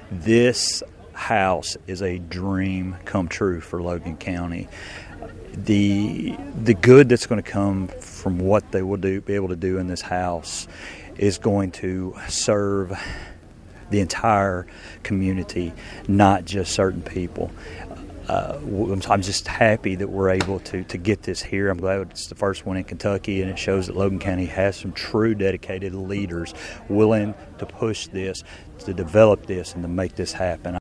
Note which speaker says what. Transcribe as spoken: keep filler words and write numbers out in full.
Speaker 1: This house is a dream come true for Logan County. The the good that's going to come from what they will do, be able to do in this house, is going to serve the entire community, not just certain people. Uh, I'm just happy that we're able to, to get this here. I'm glad it's the first one in Kentucky, and it shows that Logan County has some true dedicated leaders willing to push this, to develop this, and to make this happen.